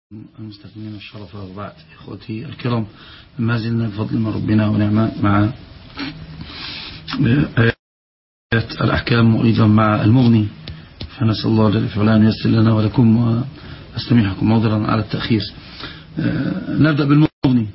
المستكملين الشرف وبعد إخوتي الكرام، ما زلنا بفضل من ربنا ونعمة مع آيات الأحكام وأيضا مع المغني، فنسأل الله جل وعلا أن ييسر لنا ولكم وأستميحكم عذرا على التأخير. نبدأ بالمغني.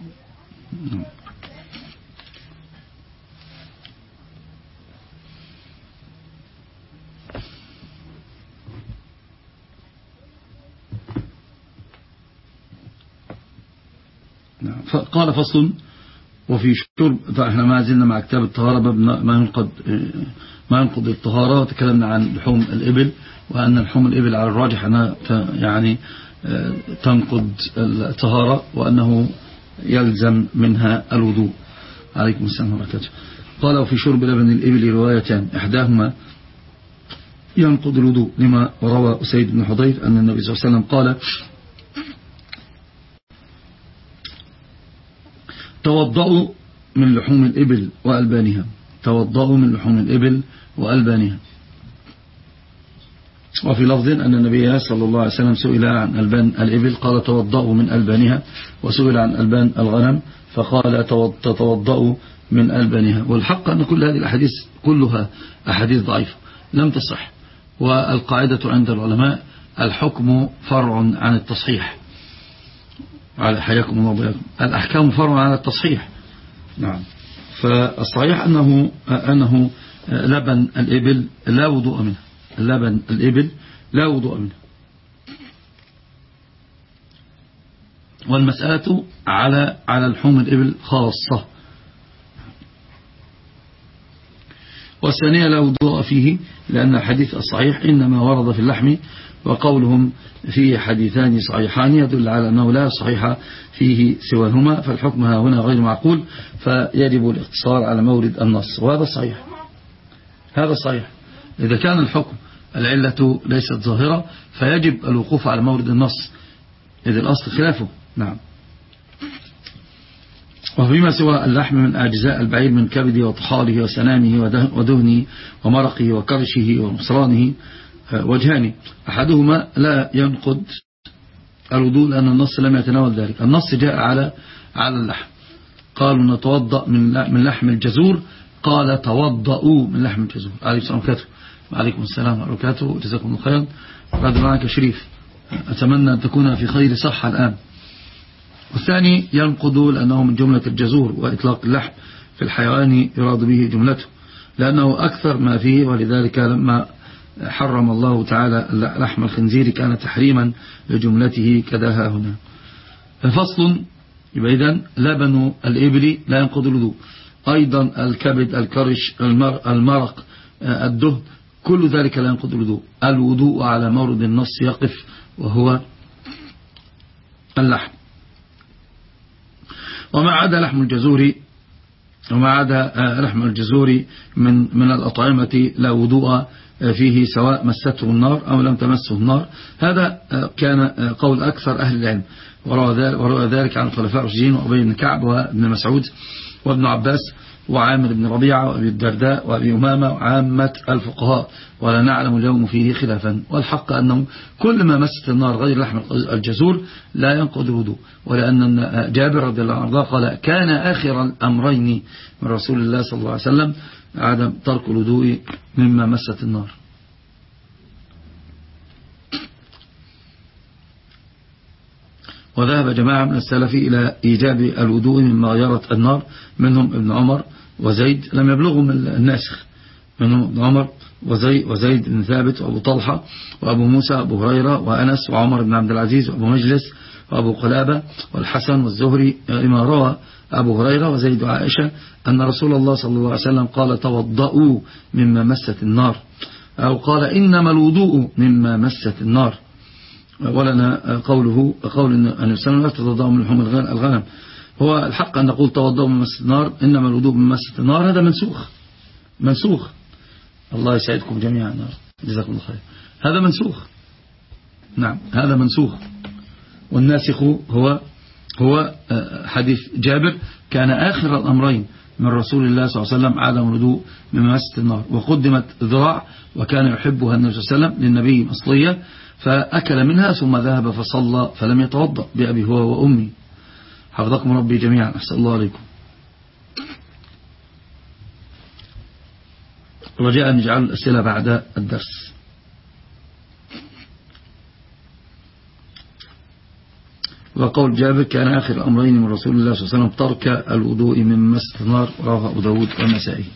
قال فصل وفي شرب. احنا ما زلنا مع كتاب الطهارة، باب ما ينقض الطهارة، وتكلمنا عن لحوم الإبل وأن لحوم الإبل على الراجح أنها يعني تنقض الطهارة وأنه يلزم منها الوضوء. عليكم السلام ورحمة الله. قال وفي شرب لبن الإبل روايتان، إحداهما ينقض الوضوء لما روى أسيد بن حضير أن النبي صلى الله عليه وسلم قال توضأوا من لحوم الإبل وألبانها، توضأوا من لحوم الإبل وألبانها. وفي لفظ أن النبي صلى الله عليه وسلم سئل عن ألبان الإبل قال توضأوا من ألبانها، وسئل عن ألبان الغنم فقال تتوضأوا من ألبانها. والحق أن كل هذه الأحاديث كلها أحاديث ضعيفة لم تصح، والقاعدة عند العلماء الحكم فرع عن التصحيح. على حياكم الله وبياكم، الأحكام فرع على التصحيح. نعم، فالصحيح أنه لبن الإبل لا وضوء منه، لبن الإبل لا وضوء منه. والمسألة على لحوم الإبل خاصة. والثانية لا وضوء فيه لأن الحديث الصحيح إنما ورد في اللحم، وقولهم فيه حديثان صحيحان يدل على أنه لا صحيح فيه سواهما، فالحكم هنا غير معقول، فيجب الاقتصار على مورد النص، وهذا صحيح. هذا صحيح. إذا كان الحكم العلة ليست ظاهرة فيجب الوقوف على مورد النص، إذا الأصل خلافه. نعم. وفيما سوى اللحم من أجزاء البعير من كبده وطحاله وسنامه ودهنه ومرقه وكرشه ومصرانه وجهان، أحدهما لا ينقض الوضوء لأن النص لم يتناول ذلك. النص جاء على اللحم، قالوا نتوضأ من لحم الجزور، قال توضأوا من لحم الجزور. عليكم السلام ورحمة الله، جزاكم الله خيرا. بعد معك شريف، أتمنى أن تكون في خير صحة الآن. والثاني ينقض لأنه من جملة الجزور، وإطلاق اللحم في الحيوان يراد به جملته لأنه أكثر ما فيه، ولذلك لما حرم الله تعالى لحم الخنزير كان تحريما لجملته كذاها هنا. فصل. يبقى إذن لبن الإبل لا ينقض الوضوء، أيضا الكبد الكرش المرق الدهن كل ذلك لا ينقض الوضوء. الوضوء على مورد النص يقف وهو اللحم. وما عدا لحم الجزور من الأطعمة لا وضوء فيه سواء مسته النار أو لم تمسه النار. هذا كان قول أكثر أهل العلم، وروى ذلك عن الخلفاء الراشدين وأبي بن كعب وابن مسعود وابن عباس وعامر بن ربيعة وأبي الدرداء وأبي أمامة وعامة الفقهاء، ولا نعلم اليوم فيه خلافا. والحق أنه كل ما مست النار غير لحم الجزور لا ينقض الوضوء، ولأن جابر رضي الله عنه قال كان آخر الأمرين من رسول الله صلى الله عليه وسلم عدم ترك الوضوء مما مست النار. وذهب جماعة من السلف إلى إيجاب الوضوء مما غيرت النار، منهم ابن عمر وزيد، لم يبلغهم الناسخ، منهم ابن عمر وزيد بن ثابت وأبو طلحة وأبو موسى وأبو هريرة وأنس وعمر بن عبد العزيز وأبو مجلس وأبو قلابة والحسن والزهري، لما روى أبو هريرة وزيد وعائشة أن رسول الله صلى الله عليه وسلم قال توضأوا مما مست النار، أو قال إنما الوضوء مما مست النار. ولنا قول النبي صلى الله عليه وسلم تتوضأوا من لحوم الغنم. هو الحق أن نقول توضأوا من مسة النار، إنما الوضوء من مسة النار، هذا منسوخ. الله يسعدكم جميعا، جزاكم الله خير. هذا منسوخ. نعم، هذا منسوخ. والناسخ هو حديث جابر كان آخر الأمرين من رسول الله صلى الله عليه وسلم عدم الوضوء من مسة النار، وقدمت ذراع وكان يحبها النبي صلى الله عليه وسلم للنبي مصلية، فأكل منها ثم ذهب فصلى فلم يتوضأ بأبي هو وأمي. حفظكم ربي جميعا. أحسن الله عليكم. رجاء أن نجعل الأسئلة بعد الدرس. وقول جابر كان آخر الأمرين من رسول الله صلى الله عليه وسلم ترك الوضوء من مس النار، رواه أبو داود والنسائي.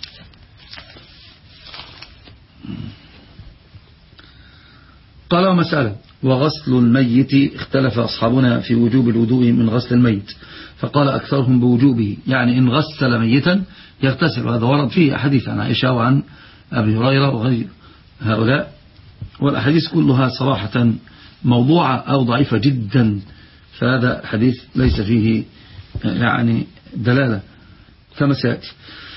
قال ومسألة: وغسل الميت اختلف أصحابنا في وجوب الوضوء من غسل الميت، فقال أكثرهم بوجوبه، يعني إن غسل ميتا يغتسل، وهذا ورد فيه أحاديث عن عائشة وعن أبي هريرة وغير هؤلاء، والأحاديث كلها صراحة موضوعة أو ضعيفة جدا، فهذا حديث ليس فيه يعني دلالة كما سيأتي.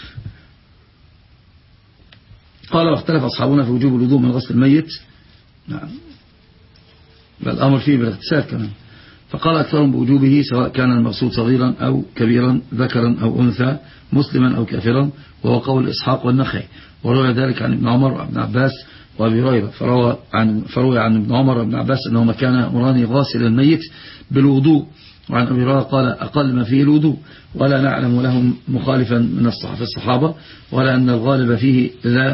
قال واختلف أصحابنا في وجوب الوضوء من غسل الميت، نعم، بل الأمر فيه بالاغتسال كمان، فقال أكثرهم بوجوبه سواء كان المغسول صغيرا أو كبيرا، ذكرا أو أنثى، مسلما أو كافرا، وهو قول إسحاق والنخعي، وروى ذلك عن ابن عمر وابن عباس وابي هريرة. فروي عن ابن عمر وابن عباس أنهما كان يأمران غاسل الميت بالوضوء، وعن أبي هريرة قال أقل ما فيه الوضوء، ولا نعلم لهم مخالفا من الصحابة، ولا أن الغالب فيه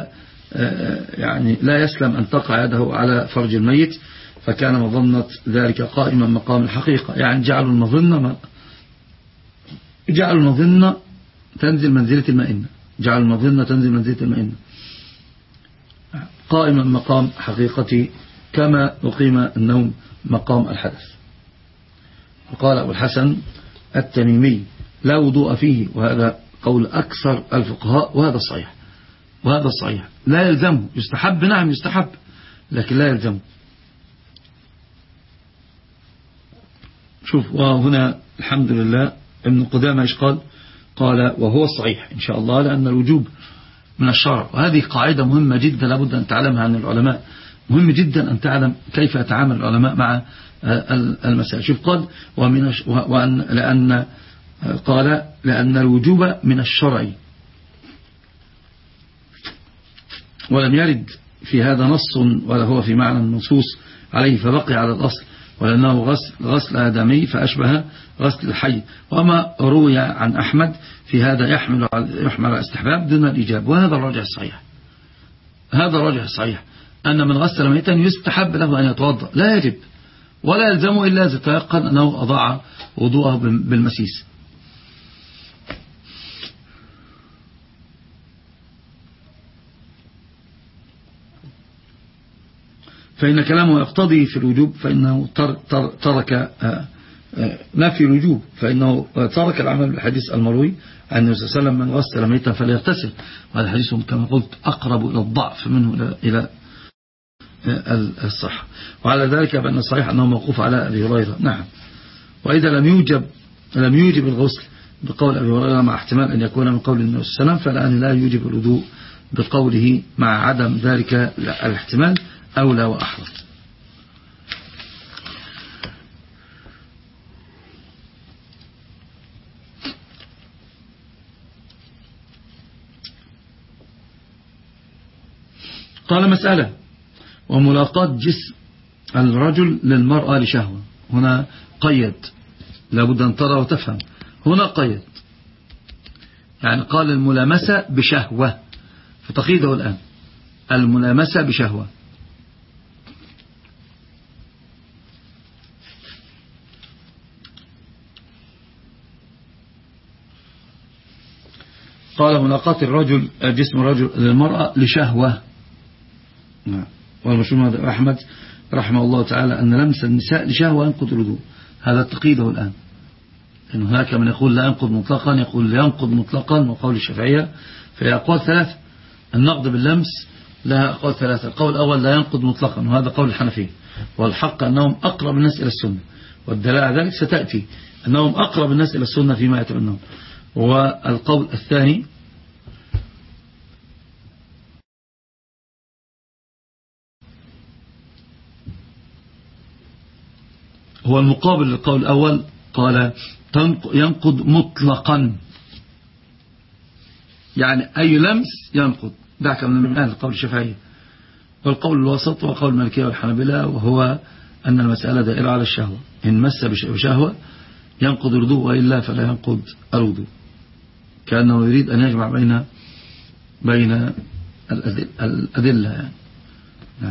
لا يسلم أن تقع يده على فرج الميت، فكان مظنة ذلك قائما مقام الحقيقة، يعني جعلوا المظنة تنزل منزلة المئنة، قائما مقام حقيقة، كما يقيم النوم مقام الحدث. وقال أبو الحسن التميمي لا وضوء فيه، وهذا قول أكثر الفقهاء، وهذا الصحيح لا يلزمه، يستحب، نعم يستحب، لكن لا يلزمه. شوف، وهنا الحمد لله ابن قدامة إيش قال وهو الصحيح إن شاء الله، لأن الوجوب من الشرع، وهذه قاعدة مهمة جدا لابد أن تعلمها عن العلماء، مهم جدا أن تعلم كيف يتعامل العلماء مع المسائل. شوف قال لأن الوجوب من الشرع، ولم يرد في هذا نص ولا هو في معنى النصوص عليه، فبقي على الأصل، ولأنه غسل آدمي فأشبه غسل الحي. وما روي عن أحمد في هذا يحمل على استحباب دون الإجاب، وهذا الراجح الصحيح، أن من غسل ميتا يستحب له أن يتوضأ، لا يجب ولا يلزمه إلا إذا تيقن أنه أضاع وضوءه بالمسيس. فإن كلامه يقتضي في الوجوب، فإنه ترك نفي الوجوب، فإنه ترك العمل بالحديث المروي عن النبي صلى الله عليه وسلم من غسل ميتا فليغتسل، وهذا الحديث كما قلت أقرب إلى الضعف منه إلى الصحة. وعلى ذلك بأن الصحيح أنه موقوف على أبي هريرة. نعم. وإذا لم يوجب الغسل بقول أبي هريرة، مع احتمال أن يكون من قول النبي صلى الله عليه وسلم، فالآن لا يوجب الوضوء بقوله مع عدم ذلك الاحتمال أولى وأحرى. قال مسألة: وملاقاة جسم الرجل للمرأة لشهوة. هنا قيد، لابد أن ترى وتفهم، هنا قيد، يعني قال الملامسة بشهوة، فتقيده الآن الملامسة بشهوة. قال ملاقاة الرجل جسم الرجل للمرأة لشهوة. والمشهور أحمد رحمه الله تعالى أن لمس النساء لشهوة ينقض الوضوء، هذا تقيده الآن. إن هناك من يقول لا ينقض مطلقا، يقول لا ينقض مطلقا، وقول الشافعية فهي أقوال ثلاثة. النقض باللمس لها أقوال ثلاثة. القول الأول لا ينقض مطلقا، وهذا قول الحنفية، والحق أنهم أقرب الناس إلى السنة، والدلالة على ذلك ستأتي، أنهم أقرب الناس إلى السنة فيما يتبنون. والقول الثاني هو المقابل للقول الأول، قال ينقض مطلقا، يعني أي لمس ينقض، دعك من القول الشافعي. والقول الوسط هو قول المالكية والحنابلة، وهو أن المسألة دائرة على الشهوة، إن مس بشهوة ينقض الوضوء، وإلا فلا ينقض الوضوء، كأنه يريد أن يجمع بين الأدلة يعني. نعم.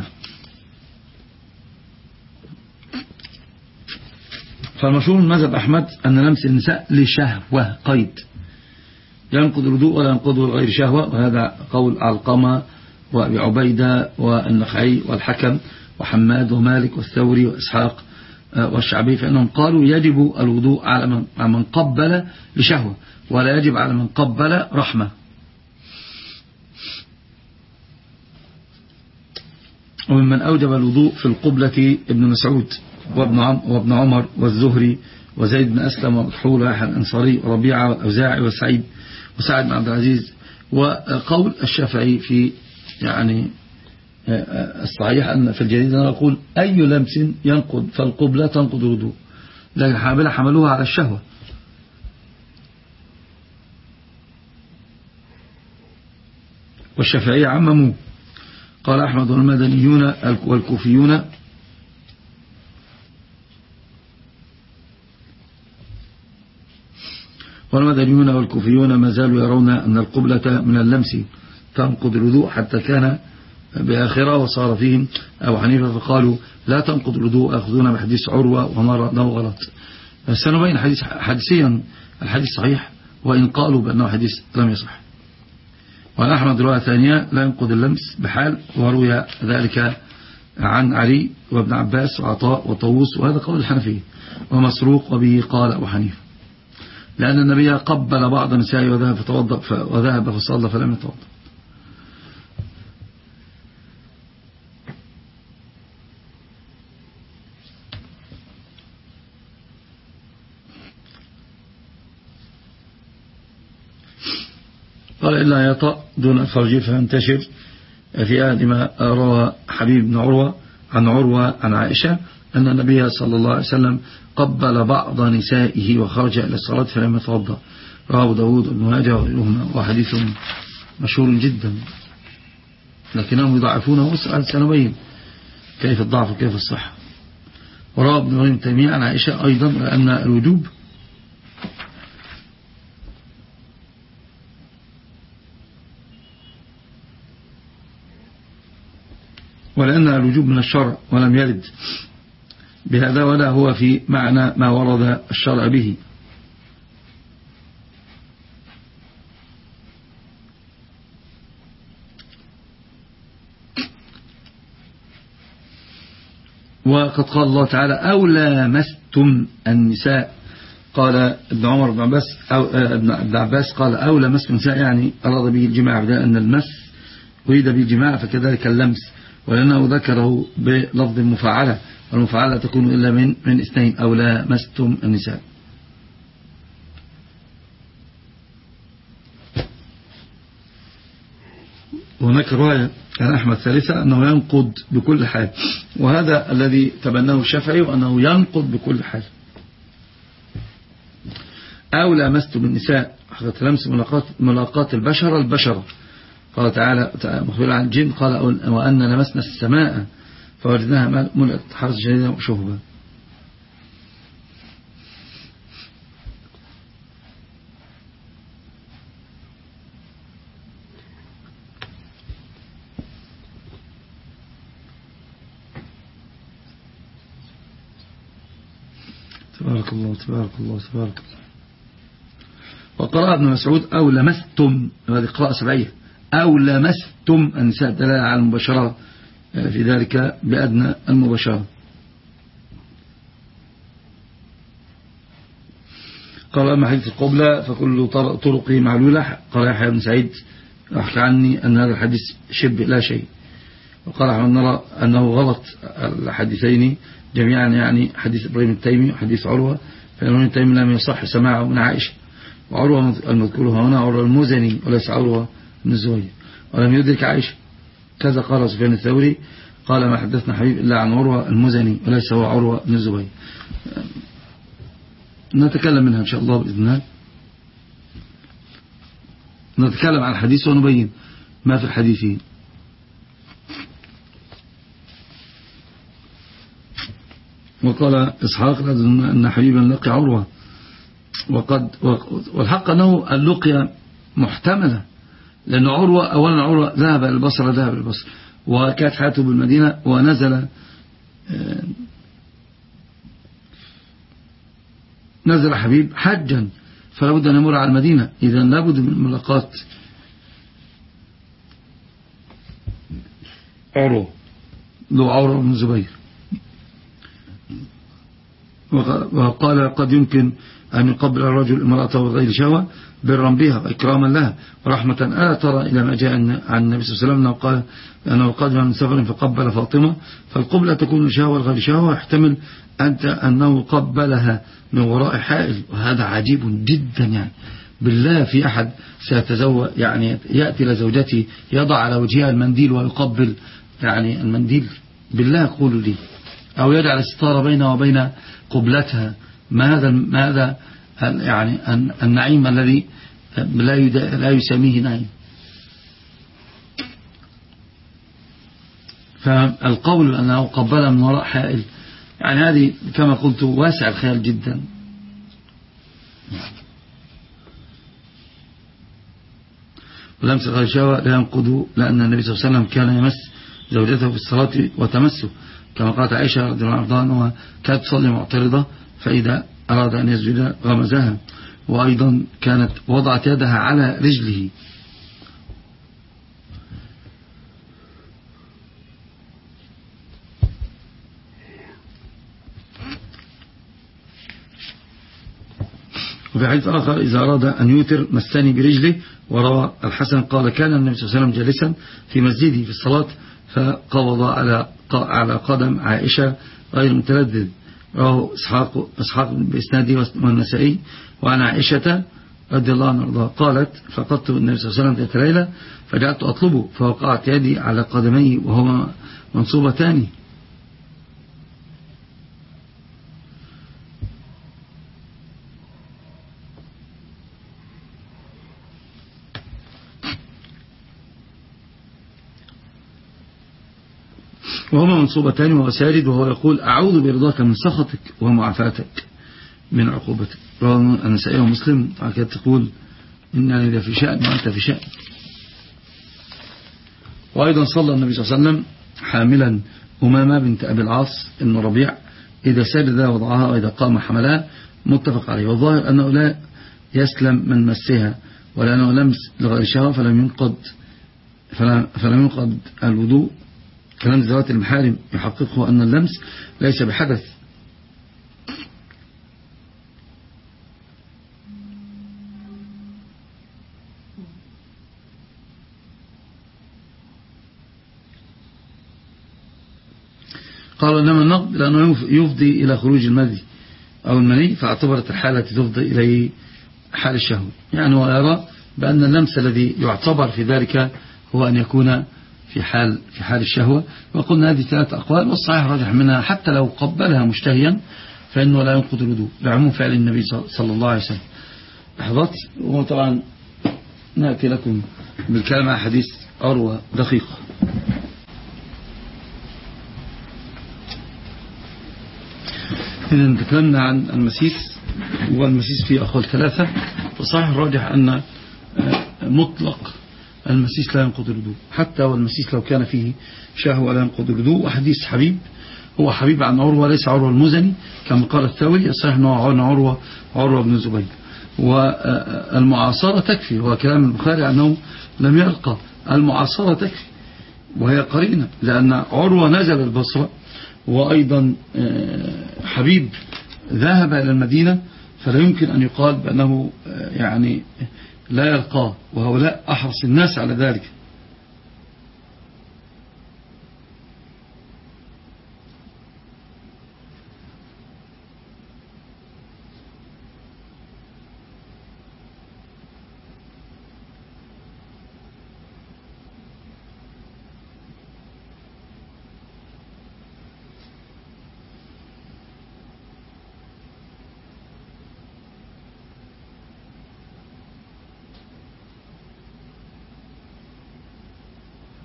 فالمشهور من مذهب أحمد أن لمس النساء لشهوة قيد ينقض الوضوء ولا ينقضه غير شهوة، وهذا قول علقمة وأبي عبيدة والنخعي والحكم وحماد ومالك والثوري وإسحاق والشعبي، فإنهم قالوا يجب الوضوء على من قبل لشهوة، ولا يجب على من قبل رحمة. وممن أوجب الوضوء في القبلة ابن مسعود وابن عمر والزهري وزيد بن أسلم ومكحول ويحيى الأنصاري وربيعة والأوزاعي وسعد بن عبد العزيز. وقول الشافعي في يعني الصحيح أن في الجديد نقول أي لمس ينقض فالقبلة تنقض الوضوء، لكن الحنابلة حملوها على الشهوة. والشافعي عمموا، قال أحمد والمدنيون والكوفيون ما زالوا يرون أن القبلة من اللمس تنقض الوضوء، حتى كان بآخرة وصار فيهم أبو حنيفة فقالوا لا تنقض الوضوء، أخذون بحديث عروة ومرة أنه غلط. سنبين حديثيا الحديث صحيح، وإن قالوا بأنه حديث لم يصح. وعن أحمد رواية ثانية لا ينقض اللمس بحال، وروي ذلك عن علي وابن عباس وعطاء وطووس، وهذا قول الحنفية ومسروق، وبه قال أبو حنيفة، لأن النبي قبل بعض النساء وذهب فصلى فلم يتوضأ. قال إلا يطأ دون الفرج فينتشر في أحد ما روى حبيب بن عروة عن عائشة أن النبي صلى الله عليه وسلم قبل بعض نسائه وخرج إلى الصلاة فلم يتوضأ، رواه داود وابن ماجه وغيرهما، وحديث مشهور جدا، لكنهم يضعفونه سنبين كيف الضعف وكيف الصحة. وروى ابن تيمية عن عائشة أيضا أن الوجوب ولأن الوجوب من الشرع ولم يرد بهذا، ولا هو في معنى ما ورد الشرع به. وقد قال الله تعالى أو لامستم النساء، قال ابن عمر بن عباس أو ابن عباس قال أو لامستم النساء، يعني أراد به الجماع، بدأ أن المس أريد به الجماع، فكذلك اللمس، ولأنه ذكره بلفظ المفاعلة، والمفاعلة تكون إلا من اثنين، أو لامستم النساء. وهناك رواية عن أحمد ثالثة أنه ينقض بكل حال، وهذا الذي تبناه الشافعي، وأنه ينقض بكل حال. أو لامستم النساء، لمس ملاقات البشرة. قال تعالى مخبرا عن الجن، قال وأن لمسنا السماء فوجدناها ملأت حرس شديدا وشهبا. تبارك الله تبارك الله تبارك الله. وقرأ ابن مسعود أو لمستم، هذه قراءة سبعية، أو لمستم النساء، دلالة على المباشرة في ذلك بأدنى المباشرة. قال أما حديث القبلة فكل طرقه معلولة. قال يحيى بن سعيد أحكى عني أن هذا الحديث شبه لا شيء. وقال أحمد نرى أنه غلط الحديثين جميعا، يعني حديث إبراهيم التيمي وحديث عروة، فإن إبراهيم التيمي لم يصح سماعه من عائشة، وعروة المذكور هنا عروة المزني وليس عروة بن الزبير، ولم يدرك عائشة. كذا قال سفيان الثوري قال ما حدثنا حبيب إلا عن عروة المزني وليس هو عروة بن الزبير. نتكلم منها إن شاء الله بإذن الله، نتكلم عن الحديث ونبين ما في الحديثين. وقال إسحاق أن حبيبا لقي عروة والحق أنه اللقيا محتملة، لأن عروة ذهب إلى البصرة وكانت حياته بالمدينة نزل حبيب حجا، فلا بد أن يمر على المدينة، إذا لابد من ملاقات عروة بن الزبير. وقال قد يمكن أن يقبل الرجل امرأته بغير شهوة برا بها وإكراما لها ورحمة. ألا ترى إلى ما جاء عن النبي صلى الله عليه وسلم قال أنه قادم من سفر فقبل فاطمة، فالقبلة تكون شهوة الغير شهوة، يحتمل أنه قبلها من وراء حائل، وهذا عجيب جدا. يعني بالله في أحد سيتزوج يعني يأتي لزوجته يضع على وجهها المنديل ويقبل يعني المنديل؟ بالله قولوا لي. أو يجعل الستارة بينه وبين قبلتها؟ ما هذا يعني النعيم الذي لا يسميه نعيم. فالقول أنه قبل من وراء حائل يعني هذه كما قلت واسع الخيال جدا. ولمس غير شهوة لا ينقض، لأن النبي صلى الله عليه وسلم كان يمس زوجته في الصلاة وتمسه، كما قالت عائشة رضي الله عنها أنها كانت تصلي معترضة فإذا أراد أن يسجد غمزها، وأيضا كانت وضعت يدها على رجله. وفي حديث آخر إذا أراد أن يوتر مسني برجله. وروى الحسن قال كان النبي صلى الله عليه وسلم جالسا في مسجده في الصلاة فقبض على قدم عائشة غير متردد. رواه إسحاق بإسناده والنسائي. وعن عائشة رضي الله عنها قالت فقدت النبي صلى الله عليه وسلم ذات ليلة فجعلت أطلبه فوقعت يدي على قدميه وهما منصوبتان. وهو ساجد وهو يقول أعوذ برضاك من سخطك ومعافاتك من عقوبتك. رواه النسائي ومسلم. فكانت تقول إنني إذا في شأن وأنت في شأن. وأيضا صلى النبي صلى الله عليه وسلم حاملا أمامة بنت أبي العاص بن ربيع، إذا سجد وضعها وإذا قام حملها، متفق عليه. والظاهر أنه لا يسلم من مسها، ولأنه لمس لغير شهوة فلم ينقض الوضوء. كلام ذوات المحارم يحققه أن اللمس ليس بحدث. قالوا إنما النقض لأنه يفضي إلى خروج المذي أو المني، فاعتبرت الحالة تفضي إليه حال الشهوة. يعني هو يرى بأن اللمس الذي يعتبر في ذلك هو أن يكون في حال الشهوة. وقلنا هذه 3 أقوال، والصحيح راجح منها حتى لو قبلها مشتهيا فإنه لا ينقض الوضوء لعموم فعل النبي صلى الله عليه وسلم. لحظات. وطبعا نأتي لكم بالكلام عن حديث عروة دقيق. إذا تكلمنا عن المسيس، والمسيس فيه أقوال 3، وصحيح الراجح أن مطلق المسيس لا ينقض الوضوء، حتى والمسيس لو كان فيه شهوة لا ينقض الوضوء. وحديث حبيب هو حبيب عن عروة ليس عروة المزني كما قال الثوري، الصحيح أنه عروة بن الزبير. والمعاصرة تكفي، هو كلام البخاري أنه لم يلقى، المعاصرة تكفي وهي قرينة، لأن عروة نزل البصرة، وأيضا حبيب ذهب إلى المدينة، فلا يمكن أن يقال بأنه يعني لا يلقاه، وهؤلاء أحرص الناس على ذلك.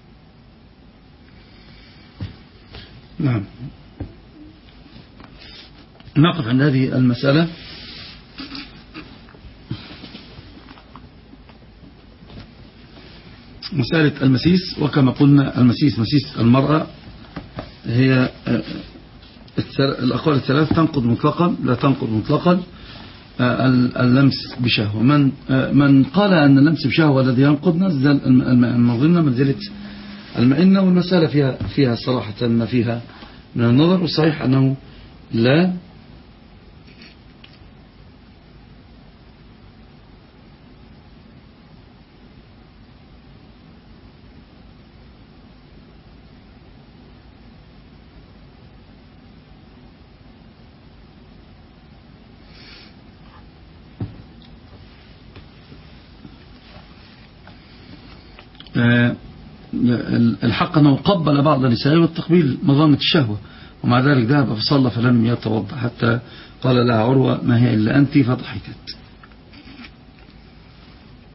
نعم. نقف عند هذه المسألة. مسألة المسيس، وكما قلنا المسيس مسيس المرأة هي الأقوال الثلاث تنقض مطلقا، لا تنقض مطلقا اللمس بشهوة. من قال أن اللمس بشهوة الذي ينقض نزل المظنة منزلة المئنة، والمسألة فيها صراحة ما فيها من النظر، والصحيح أنه لا الحق أنه قبل بعض نسائه والتقبيل مظنة الشهوة، ومع ذلك ذهب فصلى فلم يتوضأ حتى قال لها عروة ما هي إلا أنت، فضحكت.